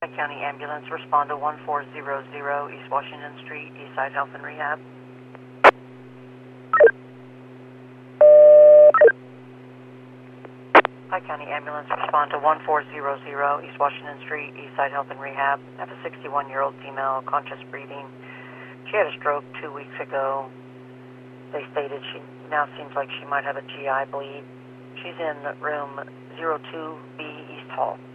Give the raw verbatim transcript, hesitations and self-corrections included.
County Ambulance, respond to one four zero zero East Washington Street, Eastside Health and Rehab. Hi, County Ambulance, respond to one four zero zero East Washington Street, Eastside Health and Rehab. I have a sixty-one-year-old female, conscious breathing. She had a stroke two weeks ago. They stated she now seems like she might have a G I bleed. She's in room zero two B East Hall.